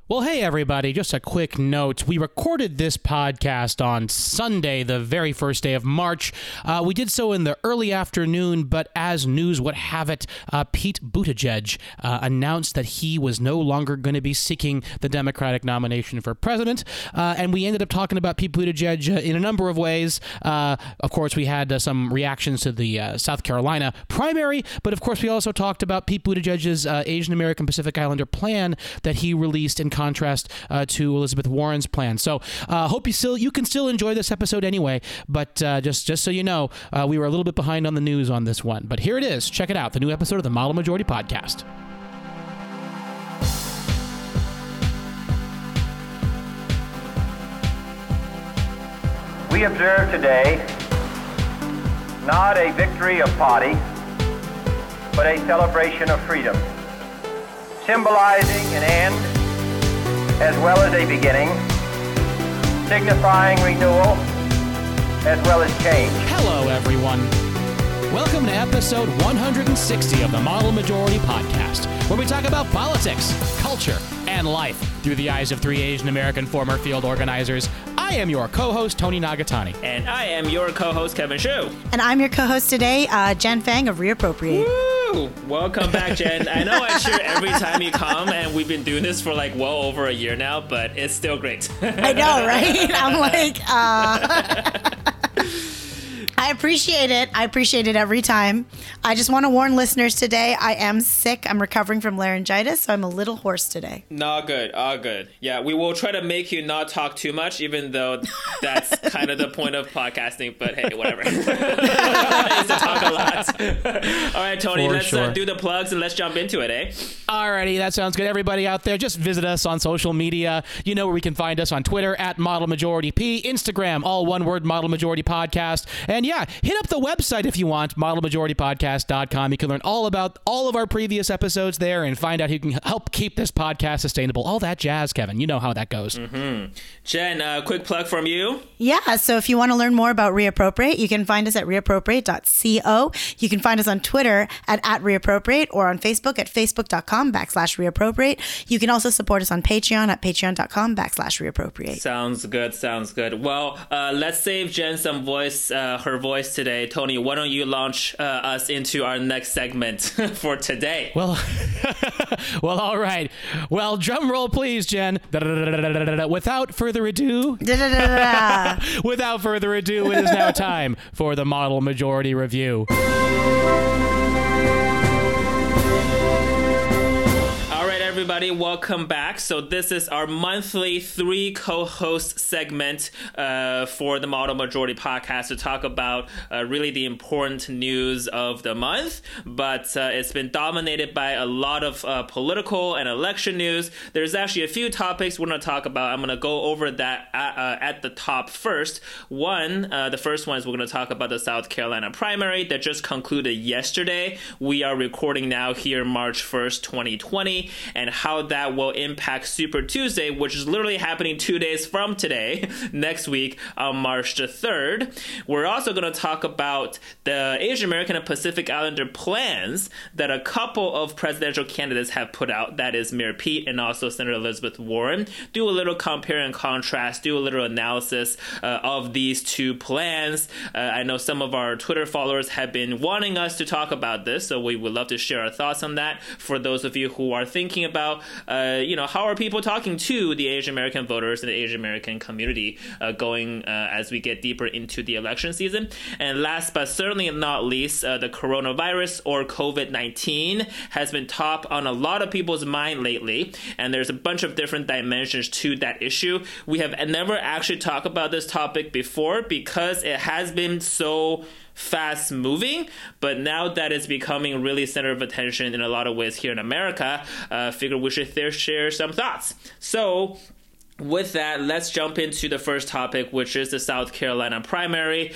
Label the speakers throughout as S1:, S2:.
S1: Well, hey, everybody, just a quick note. We recorded this podcast on Sunday, the very first day of March. We did so in the early afternoon, but as news would have it, Pete Buttigieg announced that he was no longer going to be seeking the Democratic nomination for president, and we ended up talking about Pete Buttigieg in a number of ways. Of course, we had some reactions to the South Carolina primary, but of course, we also talked about Pete Buttigieg's Asian American Pacific Islander plan that he released in contrast to Elizabeth Warren's plan. So hope you can still enjoy this episode anyway, but just so you know, we were a little bit behind on the news on this one. But here it is. Check it out, the new episode of the Model Majority Podcast.
S2: We observe today not a victory of party, but a celebration of freedom, symbolizing an end as well as a beginning, signifying renewal as well as change.
S1: Hello, everyone. Welcome to episode 160 of the Model Majority Podcast, where we talk about politics, culture, and life through the eyes of three Asian American former field organizers. I am your co-host, Tony Nagatani.
S3: And I am your co-host, Kevin Shu.
S4: And I'm your co-host today, Jen Fang of Reappropriate.
S3: Woo! Welcome back, Jen. I know I share every time you come, and we've been doing this for like well over a year now, but it's still great.
S4: I know, right? I'm like, I appreciate it. I appreciate it every time. I just want to warn listeners today, I am sick. I'm recovering from laryngitis, so I'm a little hoarse today.
S3: All good, all good. Yeah, we will try to make you not talk too much, even though that's kind of the point of podcasting, but hey, whatever. I used to talk a lot. All right, Tony, let's do the plugs and let's jump into it, eh?
S1: Alrighty, that sounds good. Everybody out there, just visit us on social media. You know where we can find us on Twitter at Model Majority P, Instagram, all one word, Model Majority Podcast. And yeah, hit up the website if you want, modelmajoritypodcast.com. You can learn all about all of our previous episodes there and find out who can help keep this podcast sustainable. All that jazz, Kevin. You know how that goes.
S3: Mm-hmm. Jen, quick plug from you.
S4: Yeah, so if you want to learn more about Reappropriate, you can find us at reappropriate.co. You can find us on Twitter at Reappropriate or on Facebook at facebook.com/reappropriate. You can also support us on Patreon at patreon.com/reappropriate.
S3: Sounds good, sounds good. Well, let's save Jen some her voice today. Tony, why don't you launch us into our next segment for today?
S1: Well, all right. Well, drum roll, please, Jen. Without further ado, it is now time for the Model Majority Review.
S3: Everybody, welcome back. So this is our monthly 3 co-host segment for the Model Majority Podcast to talk about really the important news of the month, but it's been dominated by a lot of political and election news. There's actually a few topics we're going to talk about. I'm going to go over that at the top first. The first one is we're going to talk about the South Carolina primary that just concluded yesterday. We are recording now here March 1st, 2020, and how that will impact Super Tuesday, which is literally happening 2 days from today, next week on March the 3rd. We're also going to talk about the Asian American and Pacific Islander plans that a couple of presidential candidates have put out, that is Mayor Pete and also Senator Elizabeth Warren. Do a little compare and contrast, do a little analysis of these two plans. I know some of our Twitter followers have been wanting us to talk about this, so we would love to share our thoughts on that. For those of you who are thinking about how are people talking to the Asian American voters and the Asian American community going as we get deeper into the election season. And last but certainly not least, the coronavirus or COVID-19 has been top on a lot of people's mind lately, and there's a bunch of different dimensions to that issue. We have never actually talked about this topic before because it has been so fast moving, but now that it's becoming really center of attention in a lot of ways here in America, figure we should share some thoughts. So with that, let's jump into the first topic, which is the South Carolina primary.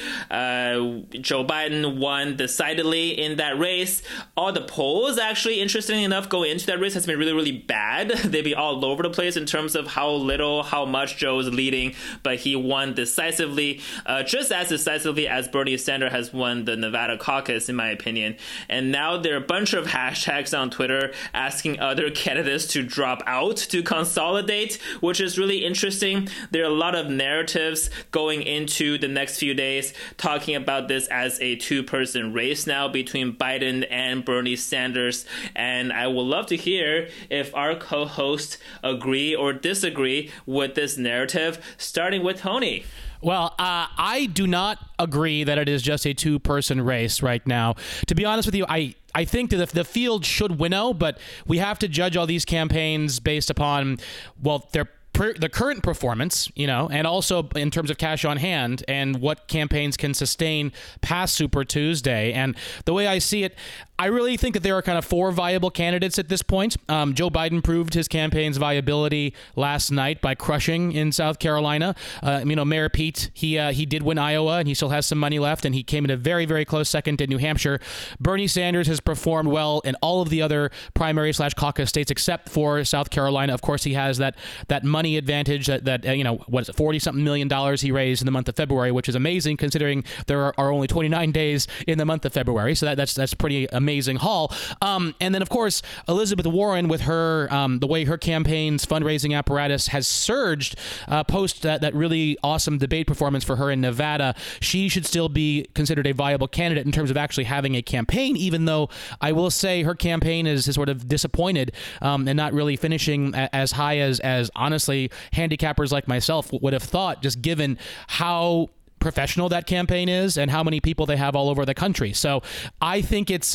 S3: Joe Biden won decidedly in that race. All the polls, actually, interestingly enough, going into that race has been really, really bad. They've been all over the place in terms of how much Joe is leading, but he won decisively, just as decisively as Bernie Sanders has won the Nevada caucus, in my opinion. And now there are a bunch of hashtags on Twitter asking other candidates to drop out, to consolidate, which is really interesting. There are a lot of narratives going into the next few days talking about this as a two-person race now between Biden and Bernie Sanders. And I would love to hear if our co-hosts agree or disagree with this narrative, starting with Tony.
S1: Well, I do not agree that it is just a two-person race right now. To be honest with you, I think that the field should winnow, but we have to judge all these campaigns based upon, well, the current performance, and also in terms of cash on hand and what campaigns can sustain past Super Tuesday. And the way I see it, I really think that there are kind of four viable candidates at this point. Joe Biden proved his campaign's viability last night by crushing in South Carolina. Mayor Pete, he did win Iowa, and he still has some money left, and he came in a very, very close second in New Hampshire. Bernie Sanders has performed well in all of the other primary/caucus states except for South Carolina. Of course, he has that money advantage that what is it, $40-something million he raised in the month of February, which is amazing considering there are only 29 days in the month of February. So that's pretty amazing haul. And then, of course, Elizabeth Warren, with her the way her campaign's fundraising apparatus has surged post that really awesome debate performance for her in Nevada, she should still be considered a viable candidate in terms of actually having a campaign, even though I will say her campaign is sort of disappointed and not really finishing as high as honestly handicappers like myself would have thought, just given how professional that campaign is and how many people they have all over the country. So I think it's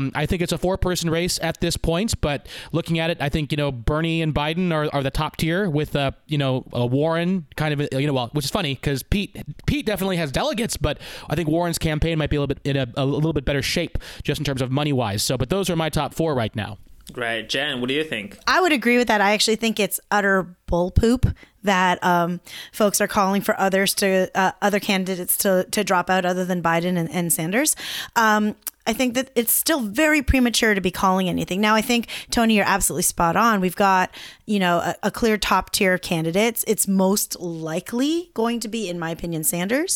S1: a four-person race at this point, but looking at it, I think Bernie and Biden are the top tier with Warren kind of which is funny because Pete definitely has delegates, but I think Warren's campaign might be a little bit better shape just in terms of money wise. So, but those are my top four right now.
S3: Right. Jen, what do you think?
S4: I would agree with that. I actually think it's utter bull poop that folks are calling for other candidates to drop out other than Biden and Sanders. I think that it's still very premature to be calling anything. Now, I think, Tony, you're absolutely spot on. We've got, a clear top tier of candidates. It's most likely going to be, in my opinion, Sanders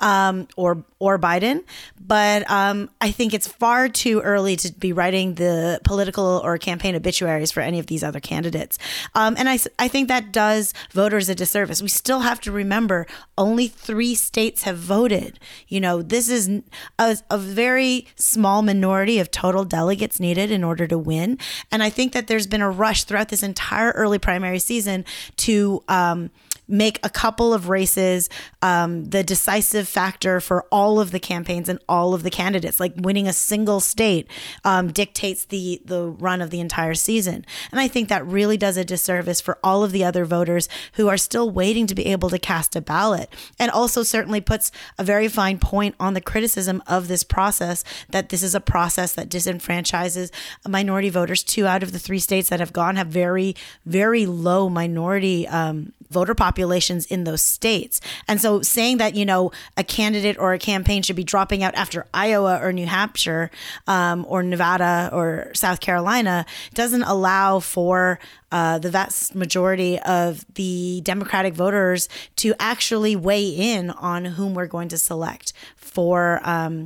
S4: or Biden. But I think it's far too early to be writing the political or campaign obituaries for any of these other candidates. And I think that does voters a disservice. We still have to remember only 3 states have voted. This is a very small minority of total delegates needed in order to win. And I think that there's been a rush throughout this entire early primary season to make a couple of races the decisive factor for all of the campaigns and all of the candidates. Like winning a single state dictates the run of the entire season. And I think that really does a disservice for all of the other voters who are still waiting to be able to cast a ballot, and also certainly puts a very fine point on the criticism of this process, that this is a process that disenfranchises minority voters. 2 out of the 3 states that have gone have very, very low minority voter populations in those states. And so saying that, a candidate or a campaign should be dropping out after Iowa or New Hampshire or Nevada or South Carolina doesn't allow for the vast majority of the Democratic voters to actually weigh in on whom we're going to select for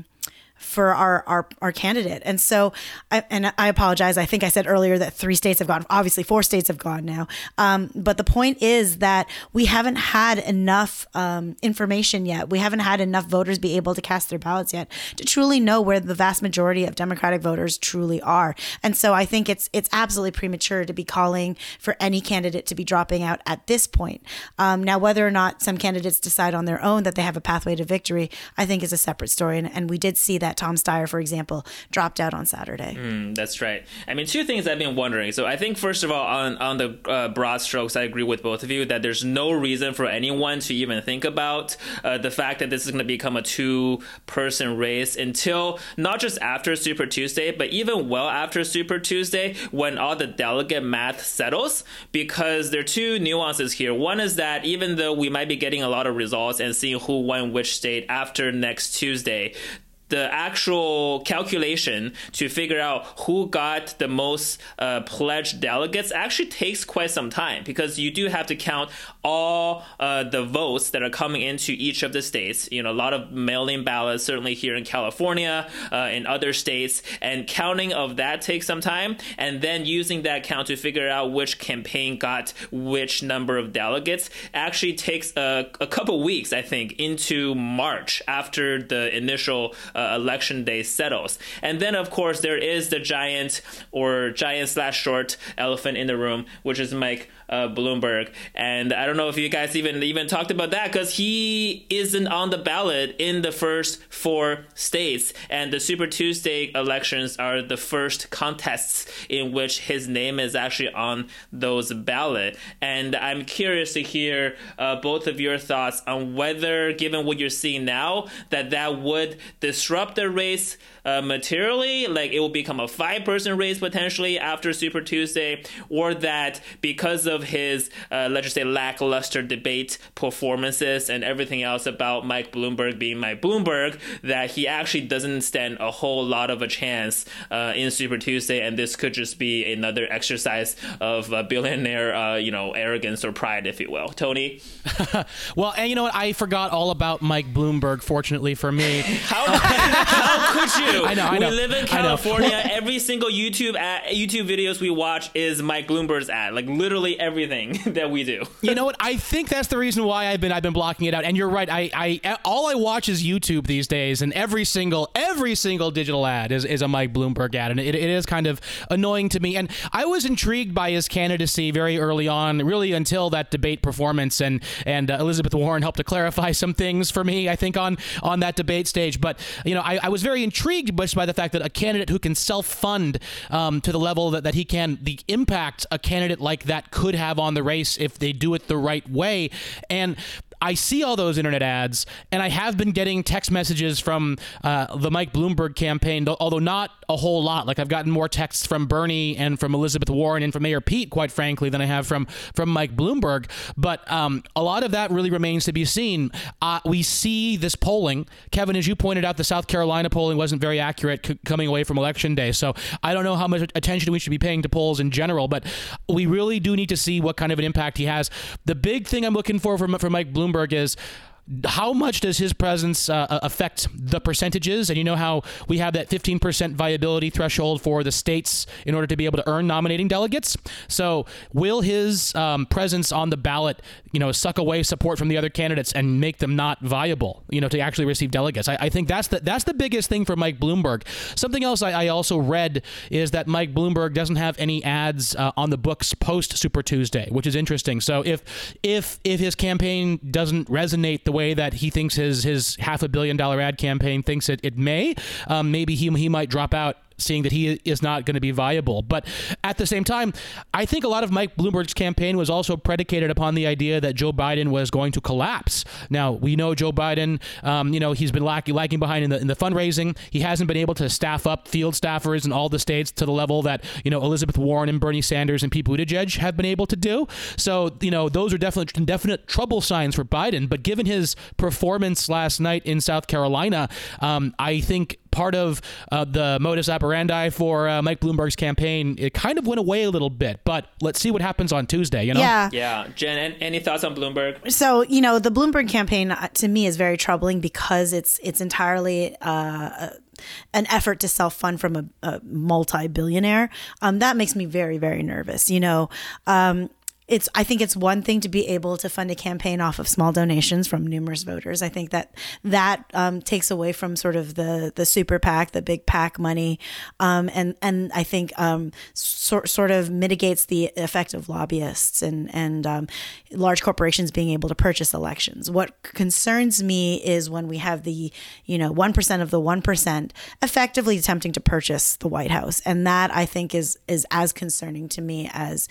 S4: our candidate. And so, I apologize. I think I said earlier that 3 states have gone. Obviously, 4 states have gone now. But the point is that we haven't had enough information yet. We haven't had enough voters be able to cast their ballots yet to truly know where the vast majority of Democratic voters truly are. And so I think it's absolutely premature to be calling for any candidate to be dropping out at this point. Now, whether or not some candidates decide on their own that they have a pathway to victory, I think is a separate story. And we did see that Tom Steyer, for example, dropped out on Saturday.
S3: That's right. I mean, two things I've been wondering. So I think, first of all, on the broad strokes, I agree with both of you that there's no reason for anyone to even think about the fact that this is going to become a two-person race until not just after Super Tuesday, but even well after Super Tuesday when all the delegate math settles, because there are two nuances here. One is that even though we might be getting a lot of results and seeing who won which state after next Tuesday, the actual calculation to figure out who got the most pledged delegates actually takes quite some time, because you do have to count all the votes that are coming into each of the states. You know, a lot of mail-in ballots, certainly here in California, in other states, and counting of that takes some time. And then using that count to figure out which campaign got which number of delegates actually takes a couple weeks, I think, into March after the initial election day settles. And then, of course, there is the giant/short elephant in the room, which is Mike Bloomberg. And I don't know if you guys even talked about that, because he isn't on the ballot in the first 4 states. And the Super Tuesday elections are the first contests in which his name is actually on those ballot. And I'm curious to hear both of your thoughts on whether, given what you're seeing now, that would disrupt the race materially, like it will become a 5-person race potentially after Super Tuesday, or that because of his, let's just say, lackluster debate performances and everything else about Mike Bloomberg being Mike Bloomberg, that he actually doesn't stand a whole lot of a chance in Super Tuesday, and this could just be another exercise of billionaire, arrogance or pride, if you will. Tony?
S1: Well, and you know what? I forgot all about Mike Bloomberg, fortunately for me.
S3: How could you?
S1: I know.
S3: We live in California. Every single YouTube videos we watch is Mike Bloomberg's ad. Like literally everything that we do.
S1: You know what? I think that's the reason why I've been blocking it out. And you're right. I all I watch is YouTube these days, and every single digital ad is a Mike Bloomberg ad, and it is kind of annoying to me. And I was intrigued by his candidacy very early on, really until that debate performance, and Elizabeth Warren helped to clarify some things for me, I think, on that debate stage. But I was very intrigued by the fact that a candidate who can self-fund to the level that he can, the impact a candidate like that could have on the race if they do it the right way. And I see all those internet ads, and I have been getting text messages from the Mike Bloomberg campaign, although not a whole lot. Like, I've gotten more texts from Bernie and from Elizabeth Warren and from Mayor Pete, quite frankly, than I have from Mike Bloomberg. But a lot of that really remains to be seen. We see this polling. Kevin, as you pointed out, the South Carolina polling wasn't very accurate coming away from Election Day. So I don't know how much attention we should be paying to polls in general, but we really do need to see what kind of an impact he has. The big thing I'm looking for Mike Bloomberg is, how much does his presence affect the percentages? And you know how we have that 15% viability threshold for the states in order to be able to earn nominating delegates. So will his presence on the ballot, suck away support from the other candidates and make them not viable, to actually receive delegates? I think that's the biggest thing for Mike Bloomberg. Something else I also read is that Mike Bloomberg doesn't have any ads on the books post Super Tuesday, which is interesting. So if his campaign doesn't resonate the way that he thinks his $500 million ad campaign thinks it may, maybe he might drop out, seeing that he is not going to be viable. But at the same time, I think a lot of Mike Bloomberg's campaign was also predicated upon the idea that Joe Biden was going to collapse. Now, we know Joe Biden, he's been lagging behind in the fundraising. He hasn't been able to staff up field staffers in all the states to the level that, Elizabeth Warren and Bernie Sanders and Pete Buttigieg have been able to do. So, those are definite trouble signs for Biden. But given his performance last night in South Carolina, I think part of the modus operandi for Mike Bloomberg's campaign, it kind of went away a little bit. But let's see what happens on Tuesday,
S3: Yeah. Jen, any thoughts on Bloomberg?
S4: So, the Bloomberg campaign, to me, is very troubling because it's entirely an effort to self-fund from a multi-billionaire. That makes me very, very nervous. I think it's one thing to be able to fund a campaign off of small donations from numerous voters. I think that takes away from sort of the super PAC, the big PAC money, and I think sort of mitigates the effect of lobbyists and large corporations being able to purchase elections. What concerns me is when we have the 1% of the 1% effectively attempting to purchase the White House, and that I think is as concerning to me as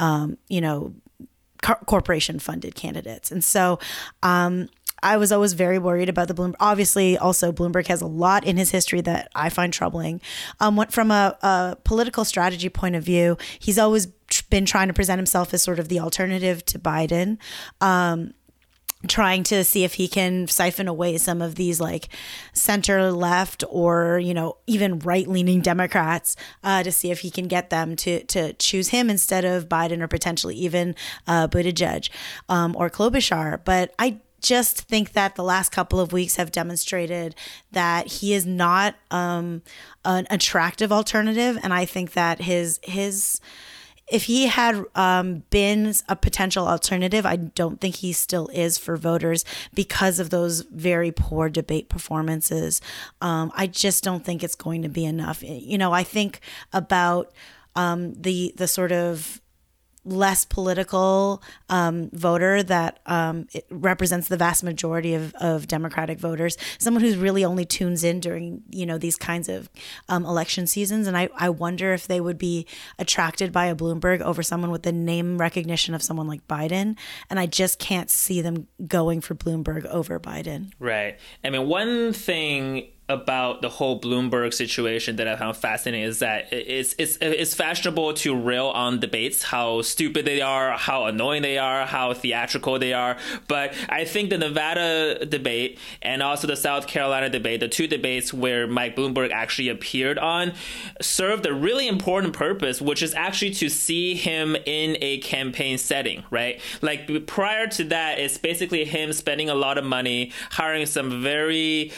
S4: corporation funded candidates. And so I was always very worried about the Bloomberg. Obviously, also Bloomberg has a lot in his history that I find troubling. From a political strategy point of view, he's always been trying to present himself as sort of the alternative to Biden. Trying to see if he can siphon away some of these like center left or, even right leaning Democrats to see if he can get them to choose him instead of Biden or potentially even Buttigieg or Klobuchar. But I just think that the last couple of weeks have demonstrated that he is not an attractive alternative. And I think that if he had been a potential alternative, I don't think he still is for voters because of those very poor debate performances. I just don't think it's going to be enough. I think about the sort of less political voter that it represents the vast majority of Democratic voters, someone who's really only tunes in during, these kinds of election seasons. And I wonder if they would be attracted by a Bloomberg over someone with the name recognition of someone like Biden. And I just can't see them going for Bloomberg over Biden.
S3: Right. I mean, one thing about the whole Bloomberg situation that I found fascinating is that it's fashionable to rail on debates, how stupid they are, how annoying they are, how theatrical they are. But I think the Nevada debate and also the South Carolina debate, the two debates where Mike Bloomberg actually appeared on, served a really important purpose, which is actually to see him in a campaign setting, right? Like prior to that, it's basically him spending a lot of money, hiring some very,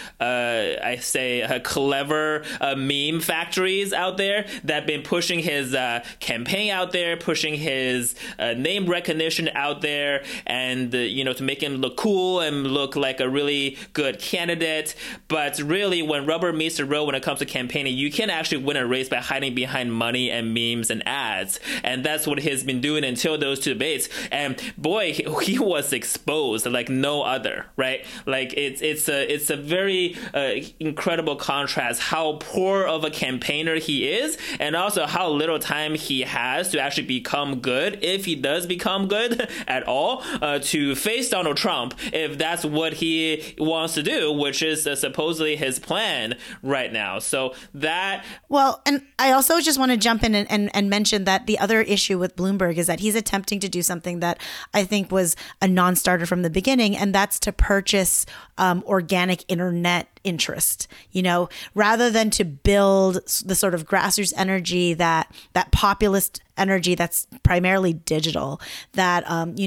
S3: clever meme factories out there that have been pushing his campaign out there, pushing his name recognition out there, and to make him look cool and look like a really good candidate. But really, when rubber meets the road when it comes to campaigning, you can actually win a race by hiding behind money and memes and ads, and that's what he's been doing until those two debates. And boy, he was exposed like no other, right? Like it's a very incredible contrast how poor of a campaigner he is, and also how little time he has to actually become good, if he does become good at all, to face Donald Trump, if that's what he wants to do, which is supposedly his plan right now. So that...
S4: Well, and I also just want to jump in and mention that the other issue with Bloomberg is that he's attempting to do something that I think was a non-starter from the beginning, and that's to purchase organic internet interest, rather than to build the sort of grassroots energy, that populist energy that's primarily digital, that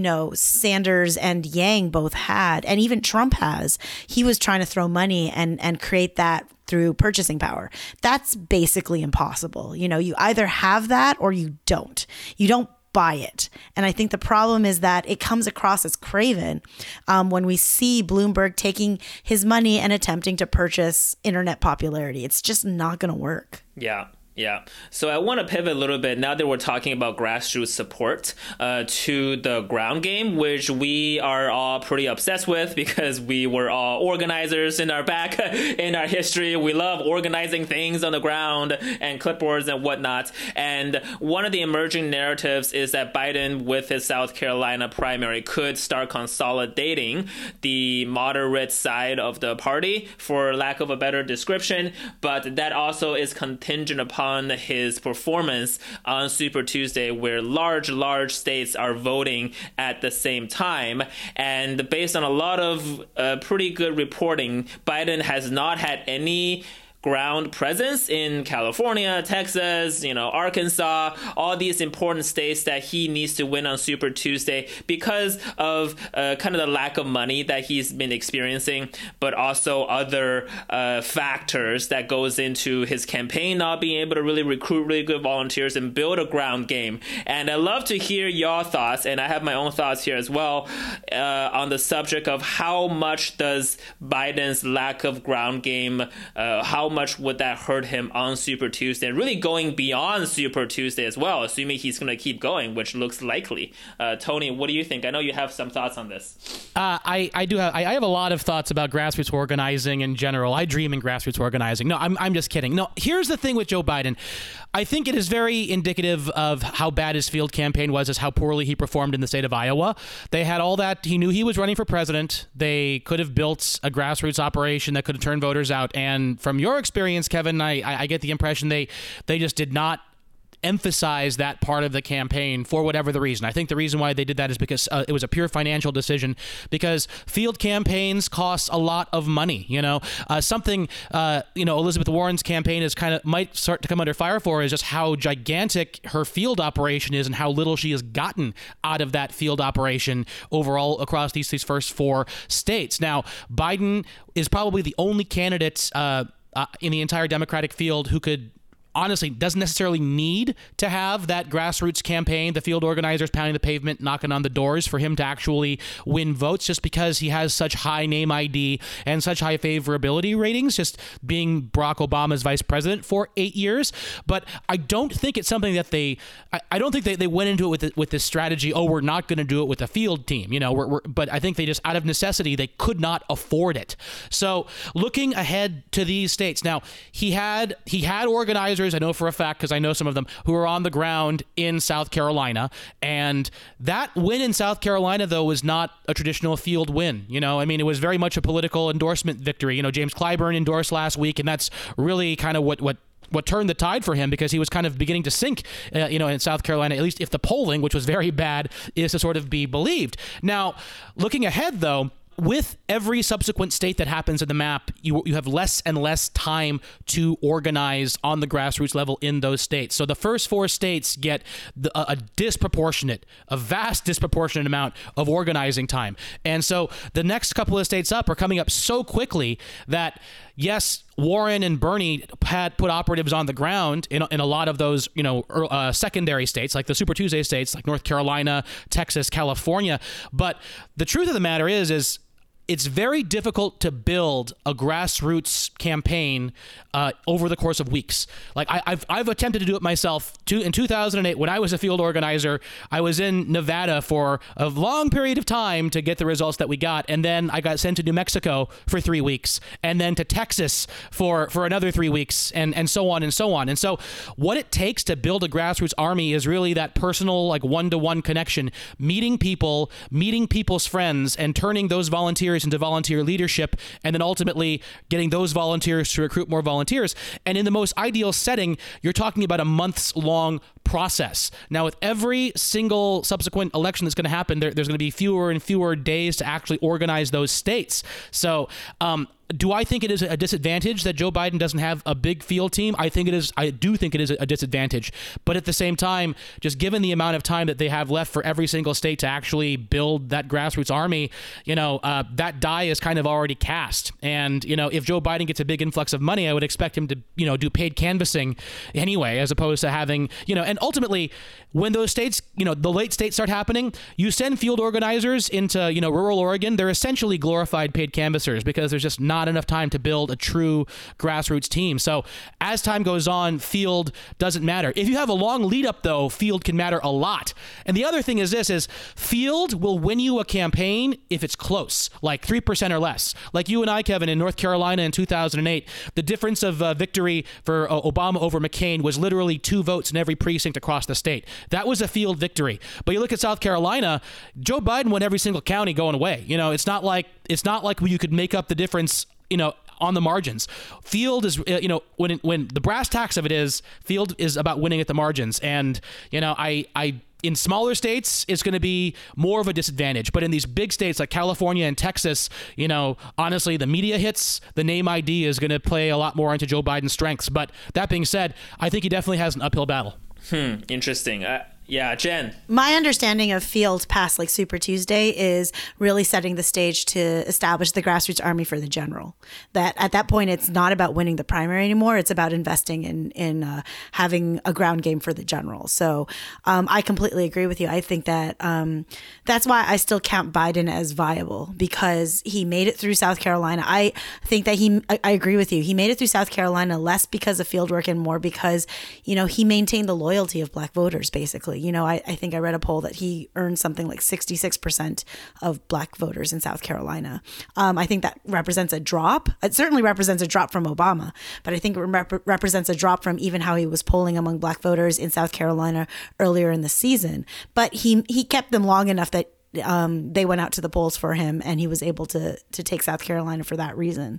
S4: Sanders and Yang both had, and even Trump has. He was trying to throw money and create that through purchasing power. That's basically impossible. You either have that or you don't. You don't buy it. And I think the problem is that it comes across as craven when we see Bloomberg taking his money and attempting to purchase internet popularity. It's just not going to work.
S3: Yeah. So I want to pivot a little bit now that we're talking about grassroots support to the ground game, which we are all pretty obsessed with because we were all organizers in our history. We love organizing things on the ground and clipboards and whatnot. And one of the emerging narratives is that Biden, with his South Carolina primary, could start consolidating the moderate side of the party, for lack of a better description. But that also is contingent upon his performance on Super Tuesday, where large states are voting at the same time. And based on a lot of pretty good reporting, Biden has not had any ground presence in California, Texas, Arkansas, all these important states that he needs to win on Super Tuesday because of kind of the lack of money that he's been experiencing, but also other factors that goes into his campaign not being able to really recruit really good volunteers and build a ground game. And I'd love to hear your thoughts, and I have my own thoughts here as well, on the subject of how much does Biden's lack of ground game, how much would that hurt him on Super Tuesday, and really going beyond Super Tuesday as well, assuming he's going to keep going, which looks likely. Tony, what do you think? I know you have some thoughts on this.
S1: I have a lot of thoughts about grassroots organizing in general. I dream in grassroots organizing. No, I'm just kidding. No, here's the thing with Joe Biden. I think it is very indicative of how bad his field campaign was, is how poorly he performed in the state of Iowa. They had all that. He knew he was running for president. They could have built a grassroots operation that could have turned voters out. And from your experience, Kevin, I get the impression they just did not emphasize that part of the campaign for whatever the reason. I think the reason why they did that is because it was a pure financial decision, because field campaigns cost a lot of money. Elizabeth Warren's campaign is might start to come under fire for is just how gigantic her field operation is and how little she has gotten out of that field operation overall across these first 4 states. Now, Biden is probably the only candidate in the entire Democratic field who could honestly doesn't necessarily need to have that grassroots campaign, the field organizers pounding the pavement, knocking on the doors for him to actually win votes, just because he has such high name ID and such high favorability ratings, just being Barack Obama's vice president for 8 years. But I don't think it's something that I don't think they went into it with this strategy, we're not going to do it with a field team, but I think they just, out of necessity, they could not afford it. So looking ahead to these states, now he had organizers, I know for a fact, because I know some of them, who are on the ground in South Carolina. And that win in South Carolina, though, was not a traditional field win. It was very much a political endorsement victory. James Clyburn endorsed last week, and that's really kind of what turned the tide for him, because he was kind of beginning to sink, in South Carolina, at least if the polling, which was very bad, is to sort of be believed. Now, looking ahead, though, with every subsequent state that happens in the map, you have less and less time to organize on the grassroots level in those states. So the first 4 states get a vast disproportionate amount of organizing time. And so the next couple of states up are coming up so quickly that, yes, Warren and Bernie had put operatives on the ground in a lot of those, secondary states, like the Super Tuesday states, like North Carolina, Texas, California. But the truth of the matter is it's very difficult to build a grassroots campaign over the course of weeks. Like I've attempted to do it myself. In 2008, when I was a field organizer, I was in Nevada for a long period of time to get the results that we got, and then I got sent to New Mexico for 3 weeks, and then to Texas for another 3 weeks, and so on and so on. And so, what it takes to build a grassroots army is really that personal, like one-to-one connection, meeting people, meeting people's friends, and turning those volunteers into volunteer leadership, and then ultimately getting those volunteers to recruit more volunteers. And in the most ideal setting, you're talking about a months-long process. Now, with every single subsequent election that's going to happen, there's going to be fewer and fewer days to actually organize those states. So, do I think it is a disadvantage that Joe Biden doesn't have a big field team? I do think it is a disadvantage. But at the same time, just given the amount of time that they have left for every single state to actually build that grassroots army, that die is kind of already cast. And, if Joe Biden gets a big influx of money, I would expect him to, do paid canvassing anyway, as opposed to having, and ultimately, when those states, the late states start happening, you send field organizers into, rural Oregon. They're essentially glorified paid canvassers, because there's just not enough time to build a true grassroots team. So as time goes on, field doesn't matter. If you have a long lead up, though, field can matter a lot. And the other thing is field will win you a campaign if it's close, like 3% or less. Like you and I, Kevin, in North Carolina in 2008, the difference of victory for Obama over McCain was literally 2 votes in every precinct across the state. That was a field victory. But you look at South Carolina, Joe Biden won every single county going away. It's not like you could make up the difference, on the margins. Field is, when the brass tacks of it is, Field is about winning at the margins. And, in smaller states, it's going to be more of a disadvantage. But in these big states like California and Texas, honestly, the media hits, the name ID is going to play a lot more into Joe Biden's strengths. But that being said, I think he definitely has an uphill battle.
S3: Interesting. Yeah, Jen.
S4: My understanding of Field past like Super Tuesday is really setting the stage to establish the grassroots army for the general. That at that point, it's not about winning the primary anymore. It's about investing in having a ground game for the general. So I completely agree with you. I think that that's why I still count Biden as viable, because he made it through South Carolina. I think that I agree with you. He made it through South Carolina less because of field work and more because, he maintained the loyalty of Black voters, basically. I think I read a poll that he earned something like 66% of Black voters in South Carolina. I think that represents a drop. It certainly represents a drop from Obama, but I think it represents a drop from even how he was polling among Black voters in South Carolina earlier in the season. But he kept them long enough that they went out to the polls for him, and he was able to take South Carolina for that reason.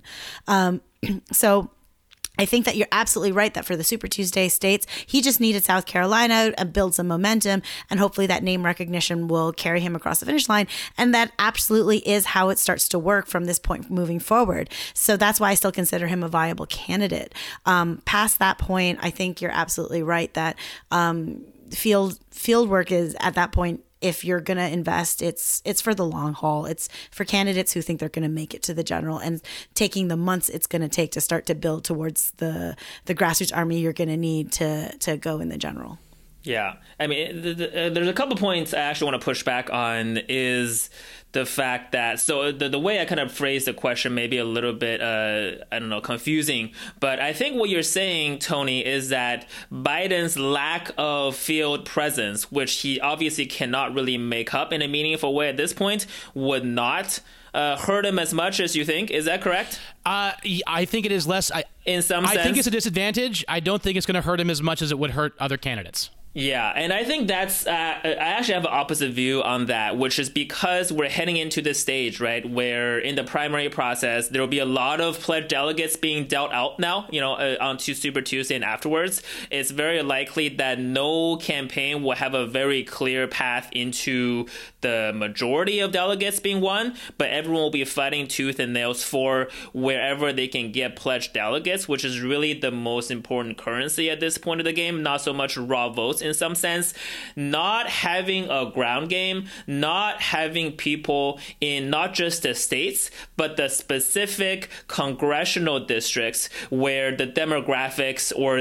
S4: So I think that you're absolutely right that for the Super Tuesday states, he just needed South Carolina and build some momentum, and hopefully that name recognition will carry him across the finish line. And that absolutely is how it starts to work from this point moving forward. So that's why I still consider him a viable candidate. Past that point, I think you're absolutely right that field work is at that point. If you're going to invest, it's for the long haul. It's for candidates who think they're going to make it to the general, and taking the months it's going to take to start to build towards the grassroots army you're going to need to go in the general.
S3: Yeah. I mean, there's a couple points I actually want to push back on is the fact that, so the way I kind of phrased the question may be a little bit, confusing. But I think what you're saying, Tony, is that Biden's lack of field presence, which he obviously cannot really make up in a meaningful way at this point, would not hurt him as much as you think. Is that correct?
S1: I think it is less.
S3: In some sense?
S1: I think it's a disadvantage. I don't think it's going to hurt him as much as it would hurt other candidates.
S3: Yeah, and I think that's, I actually have an opposite view on that, which is because we're heading into this stage, right, where in the primary process, there will be a lot of pledged delegates being dealt out now, onto Super Tuesday and afterwards. It's very likely that no campaign will have a very clear path into the majority of delegates being won, but everyone will be fighting tooth and nails for wherever they can get pledged delegates, which is really the most important currency at this point of the game, not so much raw votes. In some sense, not having a ground game, not having people in not just the states, but the specific congressional districts where the demographics or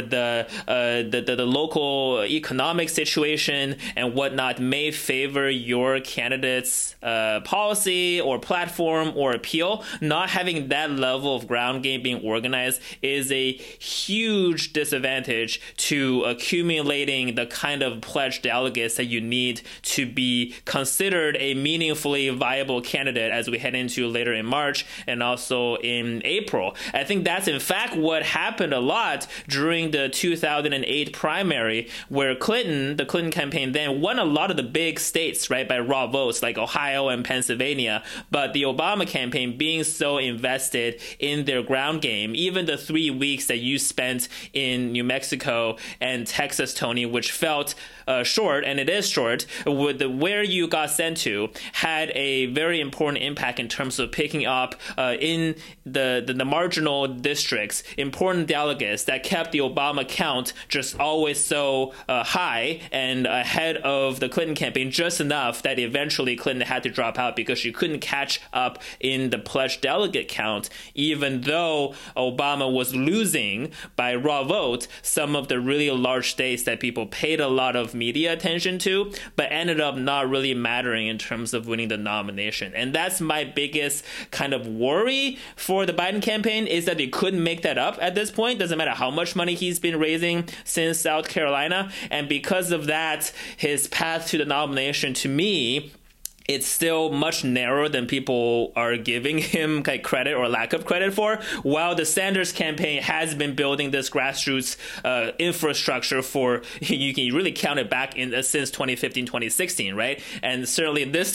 S3: the local economic situation and whatnot may favor your candidate's policy or platform or appeal. Not having that level of ground game being organized is a huge disadvantage to accumulating the kind of pledged delegates that you need to be considered a meaningfully viable candidate as we head into later in March and also in April. I think that's in fact what happened a lot during the 2008 primary, where the Clinton campaign then won a lot of the big states, right, by raw votes like Ohio and Pennsylvania. But the Obama campaign being so invested in their ground game, even the 3 weeks that you spent in New Mexico and Texas, Tony, which felt short, and it is short, with where you got sent to had a very important impact in terms of picking up in the marginal districts important delegates that kept the Obama count just always so high and ahead of the Clinton campaign, just enough that eventually Clinton had to drop out because she couldn't catch up in the pledged delegate count, even though Obama was losing by raw vote some of the really large states that people paid a lot of media attention to, but ended up not really mattering in terms of winning the nomination. And that's my biggest kind of worry for the Biden campaign, is that they couldn't make that up at this point. Doesn't matter how much money he's been raising since South Carolina. And because of that, his path to the nomination, to me, it's still much narrower than people are giving him credit or lack of credit for. While the Sanders campaign has been building this grassroots infrastructure for, you can really count it back since 2015, 2016, right? And certainly this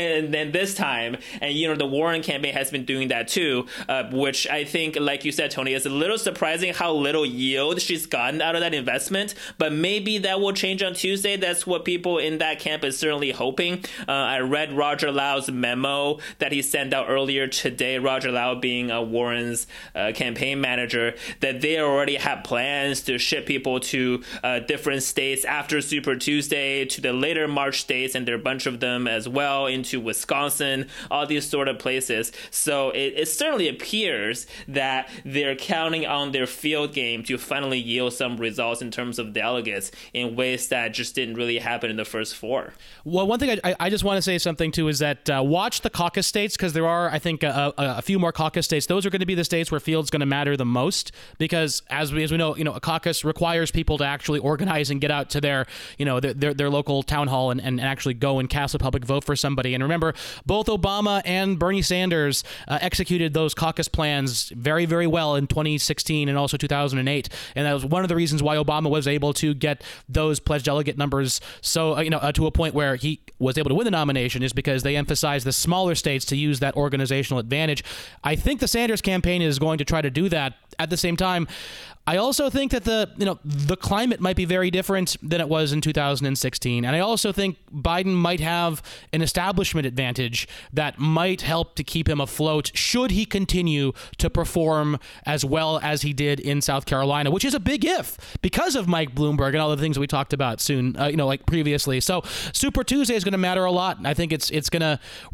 S3: time, and the Warren campaign has been doing that too, which I think, like you said, Tony, is a little surprising how little yield she's gotten out of that investment. But maybe that will change on Tuesday. That's what people in that camp is certainly hoping. I read Roger Lau's memo that he sent out earlier today, Roger Lau being Warren's campaign manager, that they already have plans to ship people to different states after Super Tuesday, to the later March states, and there are a bunch of them as well, into Wisconsin, all these sort of places. So it certainly appears that they're counting on their field game to finally yield some results in terms of delegates in ways that just didn't really happen in the first four.
S1: Well, one thing I just want to say something too is that watch the caucus states, because there are, I think, a few more caucus states. Those are going to be the states where field's going to matter the most, because as we know, a caucus requires people to actually organize and get out to their local town hall and actually go and cast a public vote for somebody. And remember, both Obama and Bernie Sanders executed those caucus plans very, very well in 2016 and also 2008. And that was one of the reasons why Obama was able to get those pledged delegate numbers so to a point where he was able to win the nomination, is because they emphasized the smaller states to use that organizational advantage. I think the Sanders campaign is going to try to do that. At the same time, I also think that the climate might be very different than it was in 2016. And I also think Biden might have an establishment advantage that might help to keep him afloat should he continue to perform as well as he did in South Carolina, which is a big if because of Mike Bloomberg and all the things we talked about previously. So Super Tuesday is going to matter a lot. I think Super Tuesday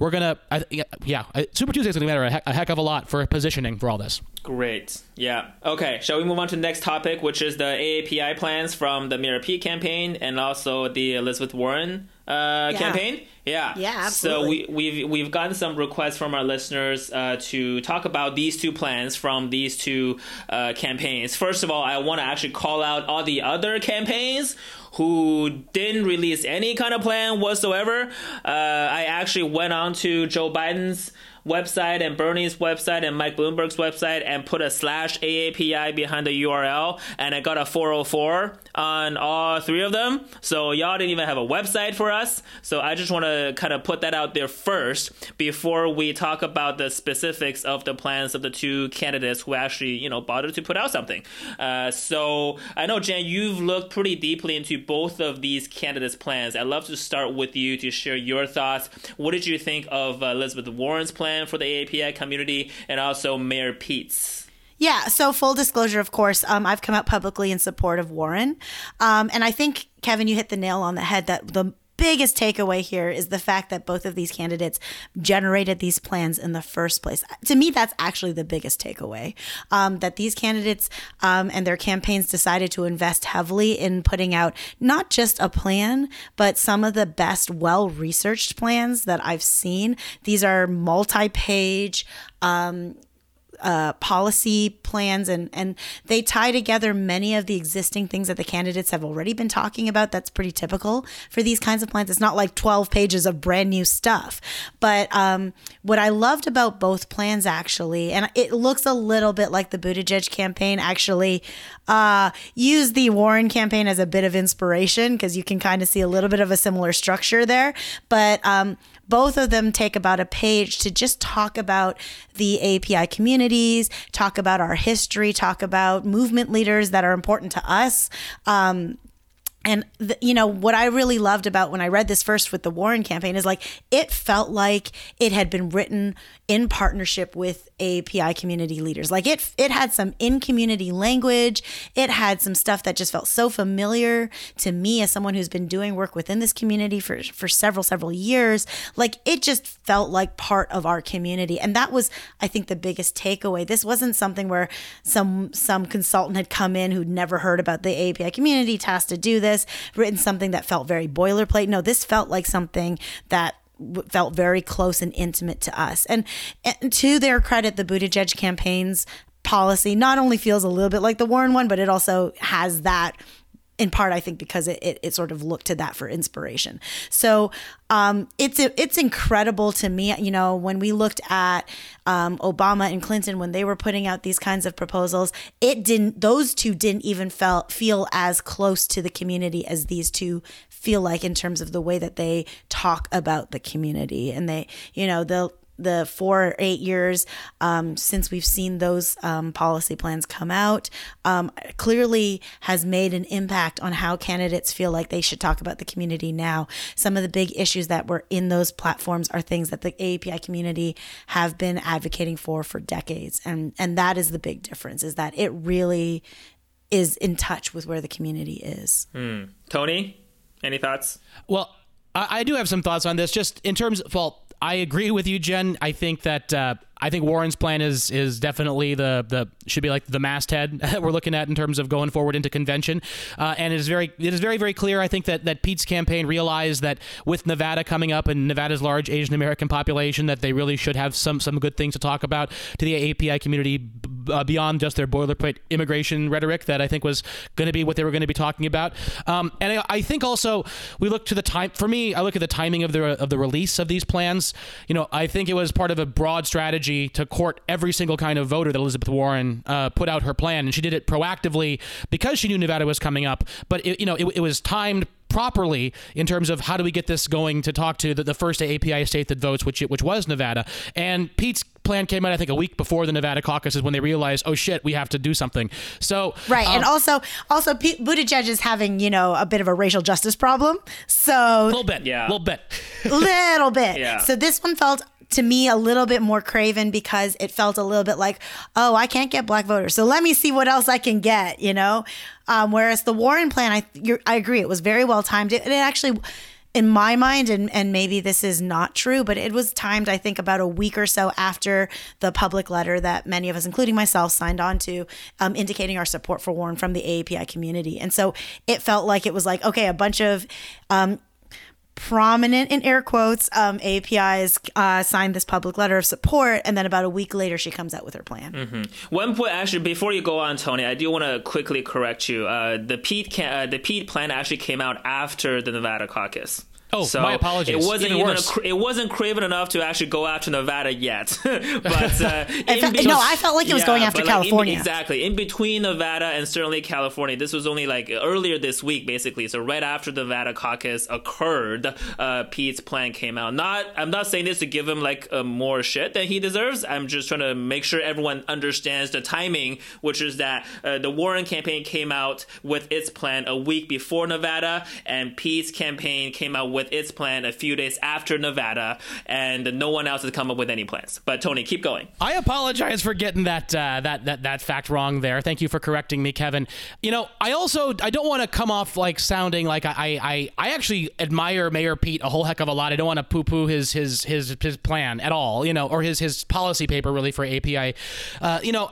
S1: is going to matter a heck of a lot for positioning for all this.
S3: Great. Yeah. Okay. Shall we move on to the next topic, which is the AAPI plans from the Mayor Pete campaign and also the Elizabeth Warren campaign? Yeah.
S4: Yeah, absolutely.
S3: So we've gotten some requests from our listeners to talk about these two plans from these two campaigns. First of all, I want to actually call out all the other campaigns who didn't release any kind of plan whatsoever. I actually went on to Joe Biden's website and Bernie's website and Mike Bloomberg's website and put a /AAPI behind the URL, and I got a 404 on all three of them. So y'all didn't even have a website for us. So I just want to kind of put that out there first before we talk about the specifics of the plans of the two candidates who actually, bothered to put out something. So I know, Jen, you've looked pretty deeply into both of these candidates' plans. I'd love to start with you to share your thoughts. What did you think of Elizabeth Warren's plan for the AAPI community and also Mayor Pete's?
S4: Yeah, so full disclosure, of course, I've come out publicly in support of Warren. And I think, Kevin, you hit the nail on the head that the biggest takeaway here is the fact that both of these candidates generated these plans in the first place. To me, that's actually the biggest takeaway, that these candidates and their campaigns decided to invest heavily in putting out not just a plan, but some of the best well-researched plans that I've seen. These are multi-page policy plans, and they tie together many of the existing things that the candidates have already been talking about. That's pretty typical for these kinds of plans. It's not like 12 pages of brand new stuff. But what I loved about both plans, actually, and it looks a little bit like the Buttigieg campaign, actually used the Warren campaign as a bit of inspiration, because you can kind of see a little bit of a similar structure there. But both of them take about a page to just talk about the API communities, talk about our history, talk about movement leaders that are important to us. And, what I really loved about when I read this first with the Warren campaign is it felt like it had been written in partnership with API community leaders. It had some in-community language. It had some stuff that just felt so familiar to me as someone who's been doing work within this community for several years. It just felt like part of our community. And that was, I think, the biggest takeaway. This wasn't something where some consultant had come in who'd never heard about the API community, tasked to do this, written something that felt very boilerplate. No, this felt like something that felt very close and intimate to us. And to their credit, the Buttigieg campaign's policy not only feels a little bit like the Warren one, but it also has that in part, I think, because it sort of looked to that for inspiration. So it's incredible to me. You know, when we looked at Obama and Clinton, when they were putting out these kinds of proposals, those two didn't even feel as close to the community as these two feel like in terms of the way that they talk about the community. And they, you know, the 4 or 8 years since we've seen those policy plans come out clearly has made an impact on how candidates feel like they should talk about the community now. Some of the big issues that were in those platforms are things that the AAPI community have been advocating for decades. And that is the big difference, is that it really is in touch with where the community is.
S3: Tony, any thoughts?
S1: Well, I do have some thoughts on this, just in terms of, well, I agree with you, Jen. I think that Warren's plan is definitely the should be like the masthead that we're looking at in terms of going forward into convention, and it is very clear. I think that Pete's campaign realized that with Nevada coming up and Nevada's large Asian American population, that they really should have some good things to talk about to the AAPI community beyond just their boilerplate immigration rhetoric that I think was going to be what they were going to be talking about. And I think also we look to the time. For me, I look at the timing of the release of these plans. You know, I think it was part of a broad strategy to court every single kind of voter that Elizabeth Warren put out her plan, and she did it proactively because she knew Nevada was coming up. But it was timed properly in terms of how do we get this going to talk to the first AAPI state that votes, which was Nevada. And Pete's plan came out, I think, a week before the Nevada caucuses when they realized, oh shit, we have to do something. So
S4: right, and also Pete Buttigieg is having, you know, a bit of a racial justice problem. So
S1: a little bit.
S4: Yeah. So this one felt to me a little bit more craven because it felt a little bit like, oh, I can't get black voters, so let me see what else I can get, you know? Whereas the Warren plan, I agree, it was very well timed. It actually, in my mind, and maybe this is not true, but it was timed, I think, about a week or so after the public letter that many of us, including myself, signed on to, indicating our support for Warren from the AAPI community. And so it felt like it was like, okay, a bunch of prominent, in air quotes, APIs signed this public letter of support, and then about a week later she comes out with her plan.
S3: Mm-hmm. One point, actually, before you go on, Tony, I do want to quickly correct you. The Pete plan actually came out after the Nevada caucus.
S1: Oh, so my apologies.
S3: It wasn't craven enough to actually go after Nevada yet. But
S4: I felt like it was going after California.
S3: Exactly. In between Nevada and certainly California. This was only like earlier this week, basically. So right after the Nevada caucus occurred, Pete's plan came out. I'm not saying this to give him like more shit than he deserves. I'm just trying to make sure everyone understands the timing, which is that the Warren campaign came out with its plan a week before Nevada, and Pete's campaign came out with its plan a few days after Nevada, and no one else has come up with any plans. But Tony, keep going.
S1: I apologize for getting that fact wrong there. Thank you for correcting me, Kevin. You know, I don't want to come off like sounding like I actually admire Mayor Pete a whole heck of a lot. I don't want to poo-poo his plan at all, you know, or his policy paper really for API. You know,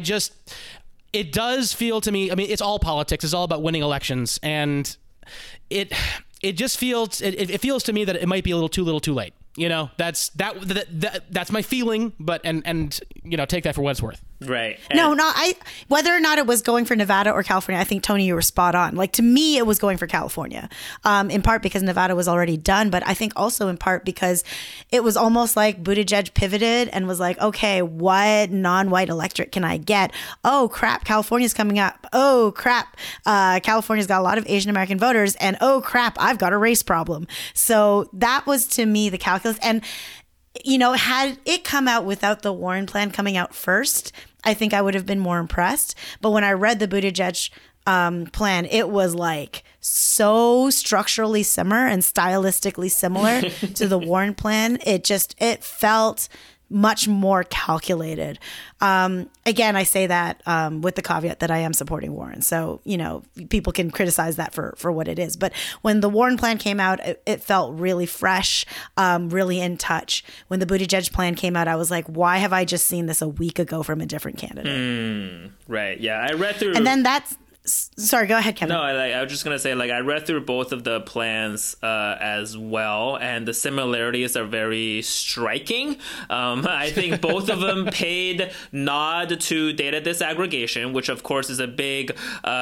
S1: it does feel to me, I mean, it's all politics. It's all about winning elections, and it just feels it feels to me that it might be a little too late. You know, that's my feeling, but and you know, take that for what it's worth.
S3: Right.
S4: Whether or not it was going for Nevada or California, I think, Tony, you were spot on. Like, to me, it was going for California, in part because Nevada was already done, but I think also in part because it was almost like Buttigieg pivoted and was like, okay, what non-white electorate can I get? Oh, crap, California's coming up. Oh, crap, California's got a lot of Asian American voters, and oh, crap, I've got a race problem. So that was, to me, the calculus. And you know, had it come out without the Warren plan coming out first, I think I would have been more impressed. But when I read the Buttigieg plan, it was like so structurally similar and stylistically similar to the Warren plan. It felt much more calculated. Again, I say that with the caveat that I am supporting Warren. So, you know, people can criticize that for what it is. But when the Warren plan came out, it felt really fresh, really in touch. When the Buttigieg plan came out, I was like, why have I just seen this a week ago from a different candidate?
S3: Right. Yeah. I read through.
S4: And then that's Sorry, go ahead, Kevin.
S3: No, I was just going to say, I read through both of the plans as well, and the similarities are very striking. I think both of them paid nod to data disaggregation, which, of course, is a big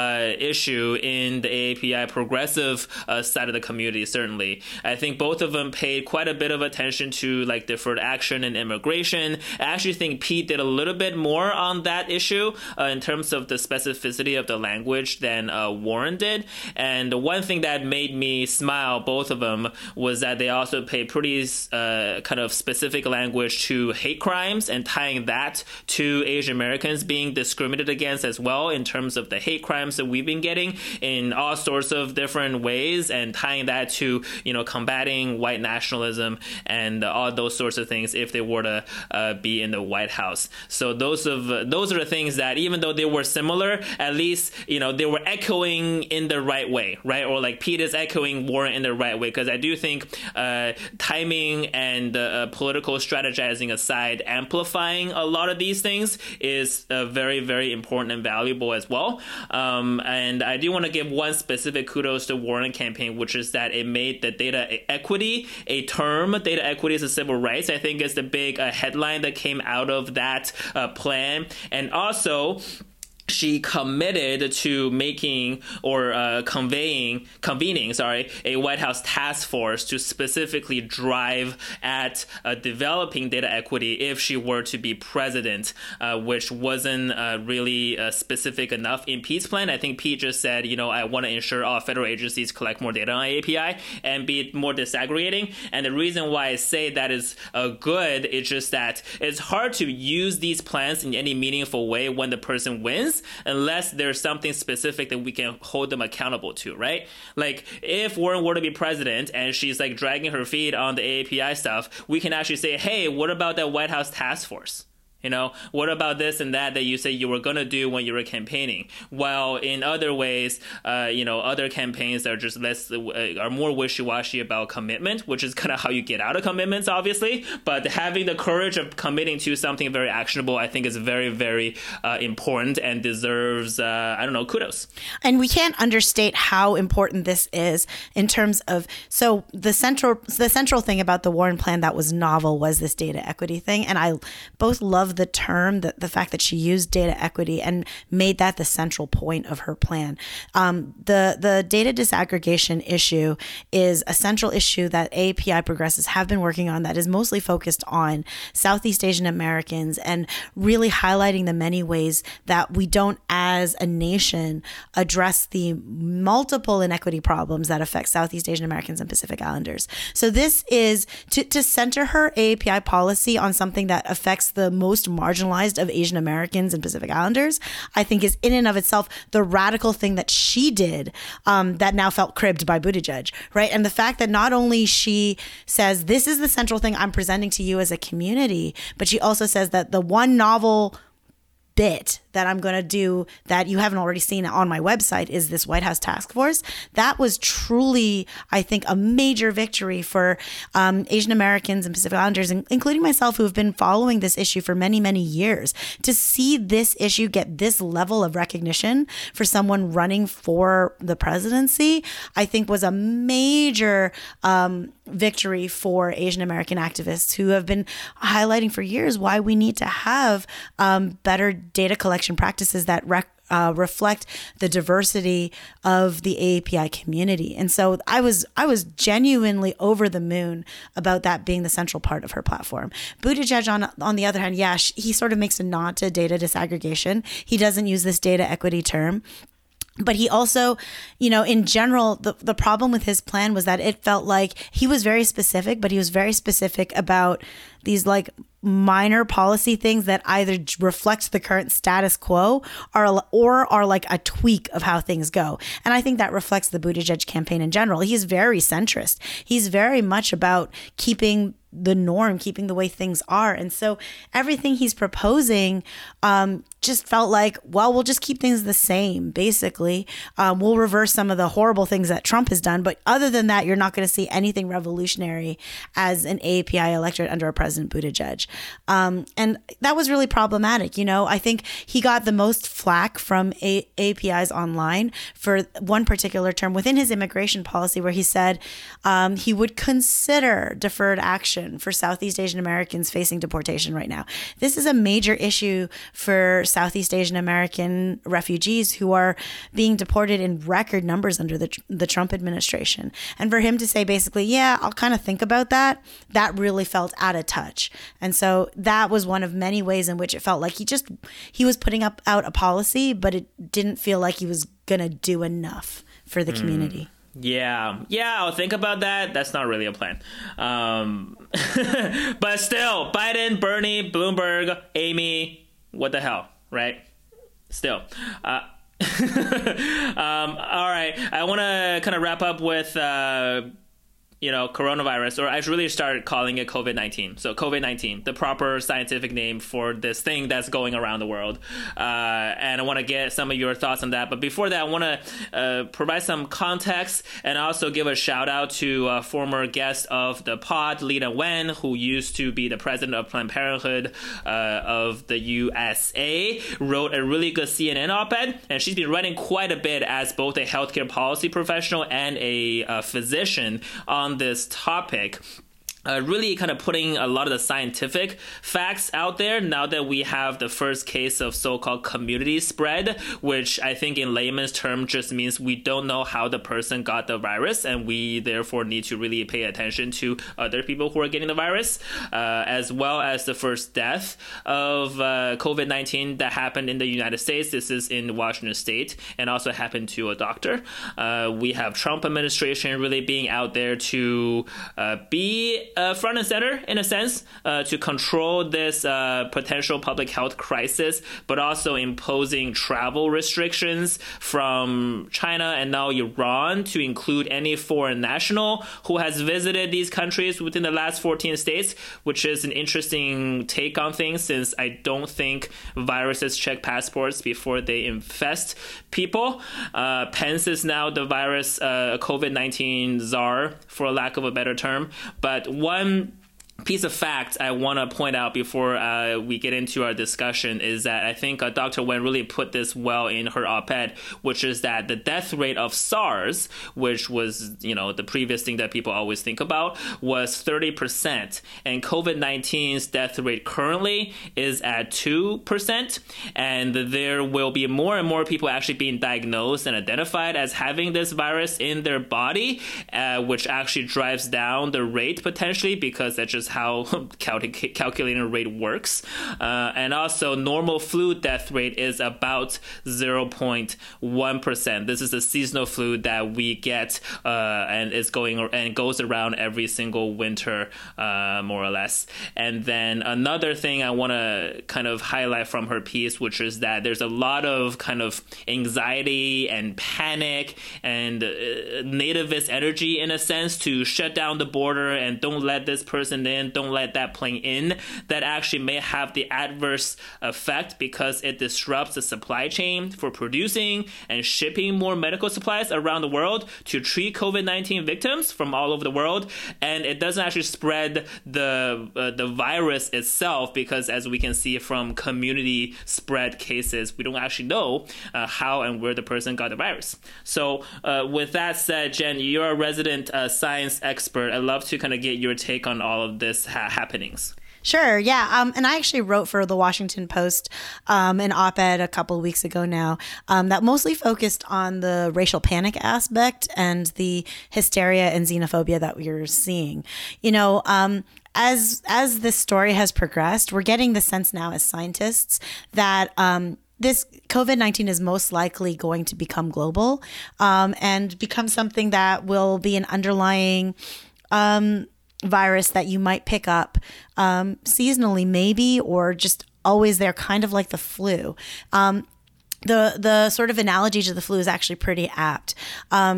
S3: issue in the AAPI progressive side of the community, certainly. I think both of them paid quite a bit of attention to, deferred action and immigration. I actually think Pete did a little bit more on that issue in terms of the specificity of the language than Warren did. And the one thing that made me smile, both of them, was that they also paid pretty kind of specific language to hate crimes and tying that to Asian Americans being discriminated against as well in terms of the hate crimes that we've been getting in all sorts of different ways, and tying that to, combating white nationalism and all those sorts of things if they were to be in the White House. So those are the things that, even though they were similar, at least, they were echoing in the right way, right? Or Pete is echoing Warren in the right way, because I do think timing and political strategizing aside, amplifying a lot of these things is very, very important and valuable as well. And I do want to give one specific kudos to Warren campaign, which is that it made the data equity a term. Data equity is a civil rights, I think, is the big headline that came out of that plan. And also, she committed to making or convening a White House task force to specifically drive at developing data equity if she were to be president, which wasn't really specific enough in Pete's plan. I think Pete just said, I want to ensure all federal agencies collect more data on API and be more disaggregating. And the reason why I say that is good is just that it's hard to use these plans in any meaningful way when the person wins, unless there's something specific that we can hold them accountable to, right? If Warren were to be president and she's dragging her feet on the AAPI stuff, we can actually say, hey, what about that White House task force? What about this and that you say you were going to do when you were campaigning? While in other ways, other campaigns are just are more wishy-washy about commitment, which is kind of how you get out of commitments, obviously. But having the courage of committing to something very actionable, I think, is very, very important and deserves, kudos.
S4: And we can't understate how important this is in terms of, so the central thing about the Warren plan that was novel was this data equity thing. And I both love the term, the fact that she used data equity and made that the central point of her plan. The data disaggregation issue is a central issue that AAPI progressives have been working on that is mostly focused on Southeast Asian Americans and really highlighting the many ways that we don't, as a nation, address the multiple inequity problems that affect Southeast Asian Americans and Pacific Islanders. So this is to center her AAPI policy on something that affects the most marginalized of Asian Americans and Pacific Islanders, I think is in and of itself the radical thing that she did that now felt cribbed by Buttigieg, right? And the fact that not only she says, this is the central thing I'm presenting to you as a community, but she also says that the one novel bit that I'm going to do that you haven't already seen on my website is this White House task force. That was truly, I think, a major victory for Asian Americans and Pacific Islanders, including myself, who have been following this issue for many, many years. To see this issue get this level of recognition for someone running for the presidency, I think was a major victory for Asian American activists who have been highlighting for years why we need to have better data collection practices that reflect the diversity of the AAPI community. And so I was genuinely over the moon about that being the central part of her platform. Buttigieg, on the other hand, he sort of makes a nod to data disaggregation. He doesn't use this data equity term. But he also, in general, the problem with his plan was that it felt like he was very specific, but he was very specific about these minor policy things that either reflect the current status quo or are like a tweak of how things go. And I think that reflects the Buttigieg campaign in general. He's very centrist. He's very much about keeping the norm, keeping the way things are. And so everything he's proposing just felt like, well, we'll just keep things the same, basically. We'll reverse some of the horrible things that Trump has done. But other than that, you're not going to see anything revolutionary as an AAPI electorate under a President Buttigieg. And that was really problematic. I think he got the most flack from AAPIs online for one particular term within his immigration policy, where he said he would consider deferred action for Southeast Asian Americans facing deportation right now. This is a major issue for Southeast Asian American refugees who are being deported in record numbers under the Trump administration. And for him to say basically, yeah, I'll kind of think about that really felt out of touch. And so that was one of many ways in which it felt like he was putting out a policy, but it didn't feel like he was going to do enough for the community.
S3: Yeah, I'll think about that. That's not really a plan. But still, Biden, Bernie, Bloomberg, Amy, what the hell, right? Still. All right. I want to kind of wrap up with, coronavirus, or I should really start calling it COVID-19. So COVID-19, the proper scientific name for this thing that's going around the world. And I want to get some of your thoughts on that. But before that, I want to provide some context and also give a shout out to a former guest of the pod, Lena Wen, who used to be the president of Planned Parenthood of the USA, wrote a really good CNN op-ed. And she's been writing quite a bit as both a healthcare policy professional and a physician on this topic. Really kind of putting a lot of the scientific facts out there now that we have the first case of so-called community spread, which I think in layman's term just means we don't know how the person got the virus, and we therefore need to really pay attention to other people who are getting the virus, as well as the first death of COVID-19 that happened in the United States. This is in Washington State, and also happened to a doctor. We have Trump administration really being out there to be front and center, in a sense, to control this potential public health crisis, but also imposing travel restrictions from China and now Iran to include any foreign national who has visited these countries within the last 14 states, which is an interesting take on things, since I don't think viruses check passports before they infest people. Pence is now the virus COVID-19 czar, for lack of a better term. But one piece of fact I want to point out before we get into our discussion is that I think Dr. Wen really put this well in her op-ed, which is that the death rate of SARS, which was, the previous thing that people always think about, was 30%. And COVID-19's death rate currently is at 2%. And there will be more and more people actually being diagnosed and identified as having this virus in their body, which actually drives down the rate potentially, because that's just how calculating a rate works. And also normal flu death rate is about 0.1%. This is a seasonal flu that we get and is going and goes around every single winter, more or less. And then another thing I want to kind of highlight from her piece, which is that there's a lot of kind of anxiety and panic and nativist energy, in a sense, to shut down the border and don't let this person in, don't let that plane in, that actually may have the adverse effect because it disrupts the supply chain for producing and shipping more medical supplies around the world to treat COVID-19 victims from all over the world. And it doesn't actually spread the virus itself, because as we can see from community spread cases, we don't actually know how and where the person got the virus. So with that said, Jen, you're a resident science expert. I'd love to kind of get your take on all of this happenings.
S4: Sure, yeah. And I actually wrote for the Washington Post an op-ed a couple of weeks ago now that mostly focused on the racial panic aspect and the hysteria and xenophobia that we're seeing. As this story has progressed, we're getting the sense now as scientists that this COVID-19 is most likely going to become global and become something that will be an underlying virus that you might pick up seasonally, maybe, or just always there, kind of like the flu. The sort of analogy to the flu is actually pretty apt.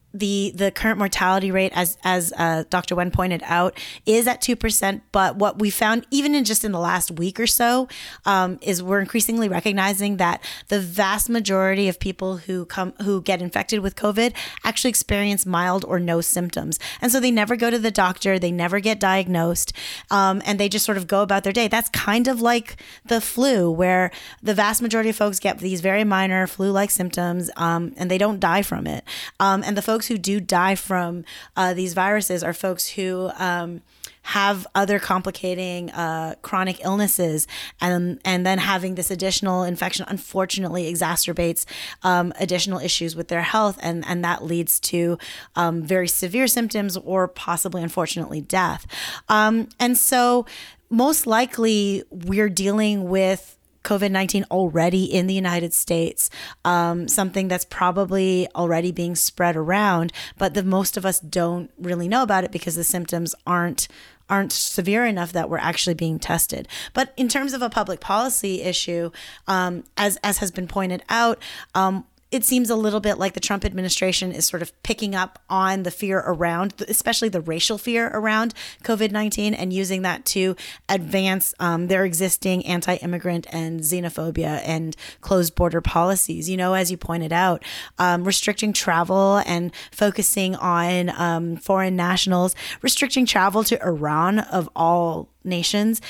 S4: the current mortality rate, as Dr. Wen pointed out, is at 2%. But what we found, even in the last week or so, is we're increasingly recognizing that the vast majority of people who get infected with COVID actually experience mild or no symptoms, and so they never go to the doctor, they never get diagnosed, and they just sort of go about their day. That's kind of like the flu, where the vast majority of folks get these very minor flu-like symptoms, and they don't die from it. And the folks who do die from these viruses are folks who have other complicating chronic illnesses, and then having this additional infection unfortunately exacerbates additional issues with their health, and that leads to very severe symptoms or possibly, unfortunately, death. And so most likely we're dealing with COVID-19 already in the United States, something that's probably already being spread around, but the most of us don't really know about it because the symptoms aren't severe enough that we're actually being tested. But in terms of a public policy issue, as has been pointed out, it seems a little bit like the Trump administration is sort of picking up on the fear around, especially the racial fear around COVID-19, and using that to advance their existing anti-immigrant and xenophobia and closed border policies. As you pointed out, restricting travel and focusing on foreign nationals, restricting travel to Iran of all nations.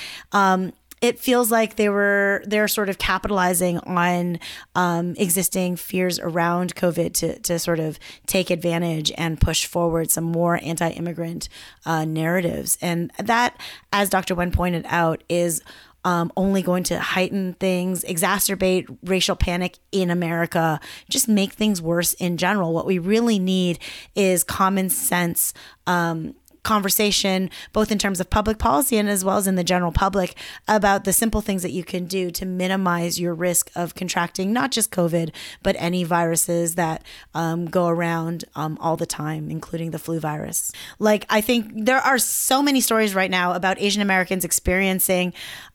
S4: It feels like they're sort of capitalizing on existing fears around COVID to sort of take advantage and push forward some more anti-immigrant narratives. And that, as Dr. Wen pointed out, is only going to heighten things, exacerbate racial panic in America, just make things worse in general. What we really need is common sense conversation, both in terms of public policy and as well as in the general public, about the simple things that you can do to minimize your risk of contracting not just COVID, but any viruses that go around all the time, including the flu virus. I think there are so many stories right now about Asian Americans experiencing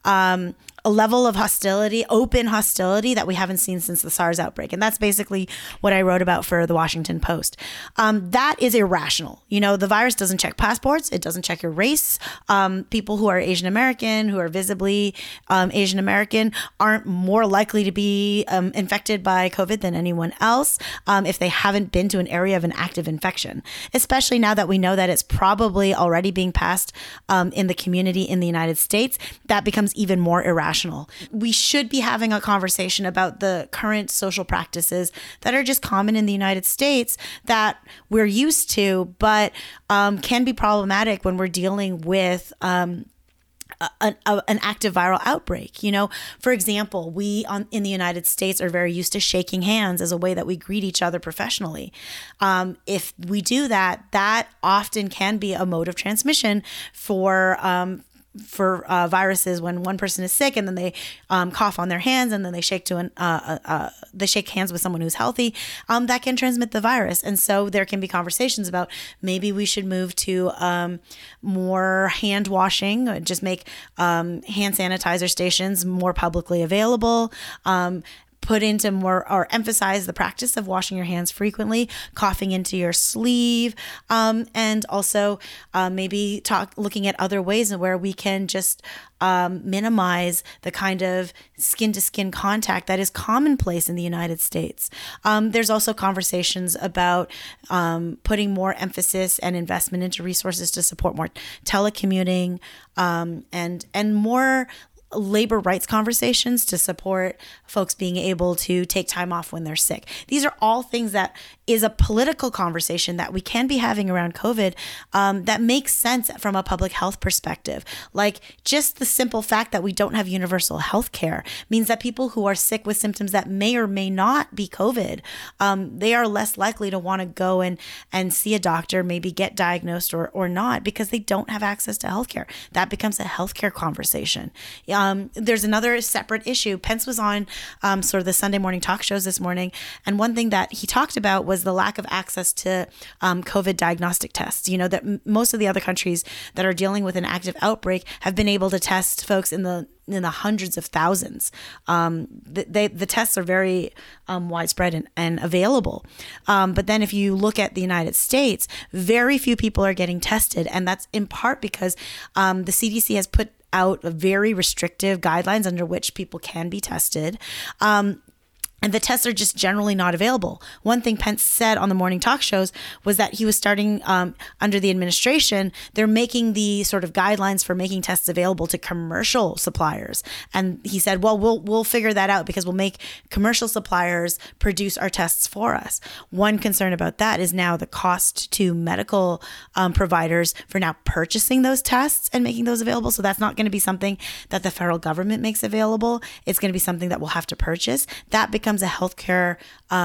S4: a level of hostility, open hostility, that we haven't seen since the SARS outbreak. And that's basically what I wrote about for the Washington Post. That is irrational. The virus doesn't check passports. It doesn't check your race. People who are Asian American, who are visibly Asian American, aren't more likely to be infected by COVID than anyone else if they haven't been to an area of an active infection, especially now that we know that it's probably already being passed in the community in the United States. That becomes even more irrational. We should be having a conversation about the current social practices that are just common in the United States that we're used to, but can be problematic when we're dealing with an active viral outbreak. For example, we in the United States are very used to shaking hands as a way that we greet each other professionally. If we do that, that often can be a mode of transmission for viruses when one person is sick and then they cough on their hands and then they shake they shake hands with someone who's healthy, that can transmit the virus. And so there can be conversations about maybe we should move to more hand washing, just make hand sanitizer stations more publicly available, put into more or emphasize the practice of washing your hands frequently, coughing into your sleeve, and also maybe looking at other ways where we can just minimize the kind of skin-to-skin contact that is commonplace in the United States. There's also conversations about putting more emphasis and investment into resources to support more telecommuting and more labor rights conversations to support folks being able to take time off when they're sick. These are all things that is a political conversation that we can be having around COVID that makes sense from a public health perspective. Like just the simple fact that we don't have universal health care means that people who are sick with symptoms that may or may not be COVID, they are less likely to want to go and see a doctor, maybe get diagnosed or not, because they don't have access to healthcare. That becomes a healthcare conversation. There's another separate issue. Pence was on sort of the Sunday morning talk shows this morning, and one thing that he talked about was was the lack of access to COVID diagnostic tests. You know, that most of the other countries that are dealing with an active outbreak have been able to test folks in the hundreds of thousands. The tests are very widespread and available. But then if you look at the United States, very few people are getting tested. And that's in part because the CDC has put out very restrictive guidelines under which people can be tested. And the tests are just generally not available. One thing Pence said on the morning talk shows was that he was starting under the administration, they're making the sort of guidelines for making tests available to commercial suppliers. And he said, well, we'll figure that out because we'll make commercial suppliers produce our tests for us. One concern about that is now the cost to medical providers for now purchasing those tests and making those available. So that's not going to be something that the federal government makes available. It's going to be something that we'll have to purchase. That becomes a healthcare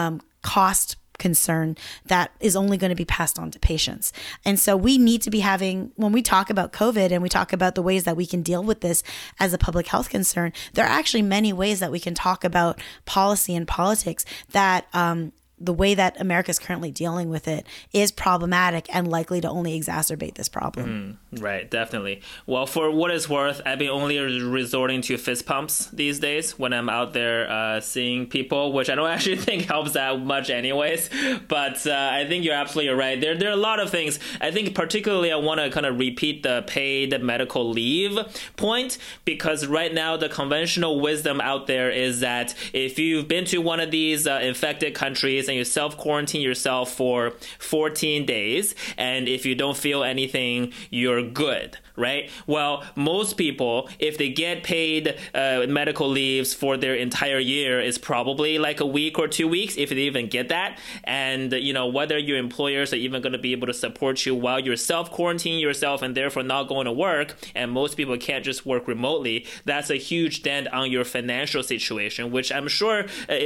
S4: cost concern that is only going to be passed on to patients. And so we need to be having, when we talk about COVID and we talk about the ways that we can deal with this as a public health concern, there are actually many ways that we can talk about policy and politics that the way that America is currently dealing with it is problematic and likely to only exacerbate this problem.
S3: Right, definitely. Well, for what it's worth, I've been only resorting to fist pumps these days when I'm out there seeing people, which I don't actually think helps that much anyways. But I think you're absolutely right. There are a lot of things. I think particularly I want to kind of repeat the paid medical leave point, because right now the conventional wisdom out there is that if you've been to one of these infected countries and you self-quarantine yourself for 14 days, and if you don't feel anything, you're good, right? Well, most people, if they get paid medical leaves for their entire year, is probably like a week or 2 weeks, if they even get that. And, you know, whether your employers are even going to be able to support you while you're self-quarantining yourself and therefore not going to work, and most people can't just work remotely, that's a huge dent on your financial situation, which I'm sure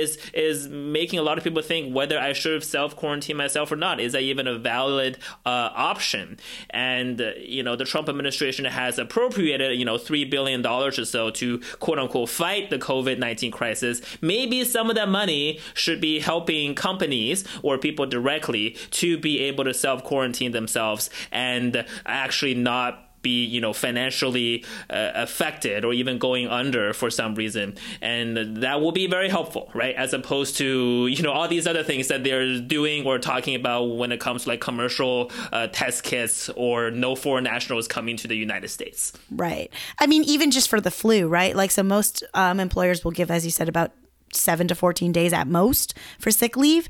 S3: is making a lot of people think whether I should self-quarantine myself or not. Is that even a valid option? And, you know, the Trump administration has appropriated, $3 billion or so to, quote unquote, fight the COVID-19 crisis. Maybe some of that money should be helping companies or people directly to be able to self-quarantine themselves and actually not be, financially affected or even going under for some reason. And that will be very helpful, right? As opposed to, all these other things that they're doing or talking about when it comes to like commercial test kits or no foreign nationals coming to the United States.
S4: Right. I mean, even just for the flu, right? Like, so most employers will give, as you said, about 7 to 14 days at most for sick leave.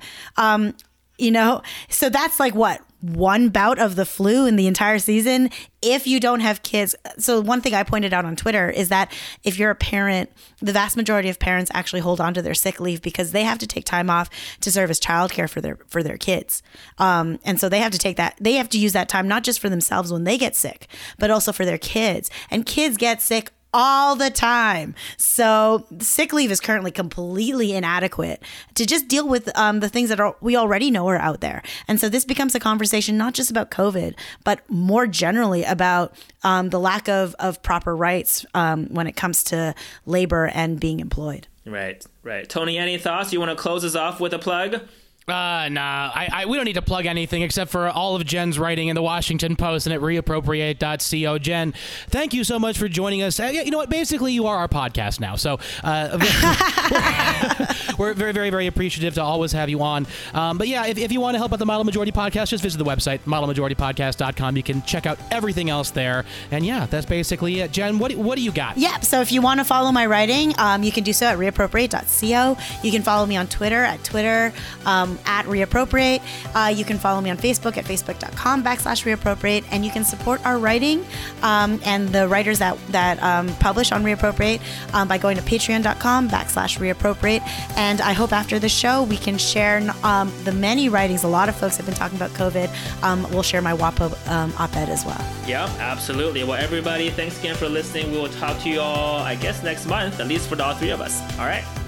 S4: So that's like what? One bout of the flu in the entire season if you don't have kids. So one thing I pointed out on Twitter is that if you're a parent, the vast majority of parents actually hold on to their sick leave because they have to take time off to serve as childcare for their kids. And so they have to take that. They have to use that time not just for themselves when they get sick, but also for their kids. And kids get sick all the time. So sick leave is currently completely inadequate to just deal with the things that we already know are out there. And so this becomes a conversation not just about COVID, but more generally about the lack of proper rights when it comes to labor and being employed.
S3: Right. Tony, any thoughts? You want to close us off with a plug?
S1: Nah, we don't need to plug anything except for all of Jen's writing in the Washington Post and at reappropriate.co. Jen, thank you so much for joining us. You know what? Basically, you are our podcast now. So we're very, very, very appreciative to always have you on. But yeah, if you want to help out the Model Majority Podcast, just visit the website, modelmajoritypodcast.com. You can check out everything else there. And yeah, that's basically it. Jen, what do you got?
S4: Yeah, so if you want to follow my writing, you can do so at reappropriate.co. You can follow me on Twitter at Twitter. At Reappropriate. You can follow me on Facebook at facebook.com/Reappropriate, and you can support our writing and the writers that publish on Reappropriate by going to patreon.com/Reappropriate. And I hope after the show we can share the many writings. A lot of folks have been talking about COVID. We'll share my WAPO op-ed as well.
S3: Yeah, absolutely. Well, everybody, thanks again for listening. We will talk to you all, I guess, next month, at least for all three of us. All right.